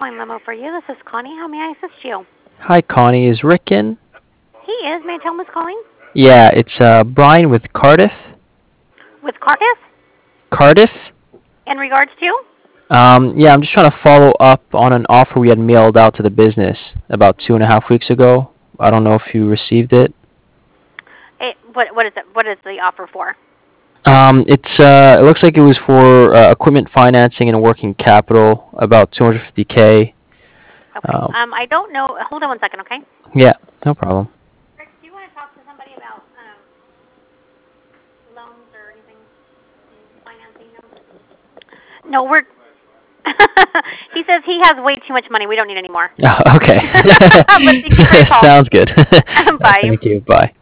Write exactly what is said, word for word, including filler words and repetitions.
calling Limo for you. This is Connie. How may I assist you? Hi, Connie. Is Rick in? He is. May I tell him who's calling? Yeah, it's uh, Brian with Cardiff. With Cardiff? Cardiff? In regards to? Um, yeah, I'm just trying to follow up on an offer we had mailed out to the business about two and a half weeks ago. I don't know if you received it. It, what, what is it? What is the offer for? Um, it's uh, it looks like it was for uh, equipment financing and working capital, about two hundred fifty k. Okay. Um, Um, I don't know. Hold on one second, okay? yeah, no problem. Rick, do you want to talk to somebody about um, loans or anything, financing them? No, we're. He says he has way too much money. We don't need any more. Okay. But thank you for your call. Sounds good. Bye. Thank you. Bye.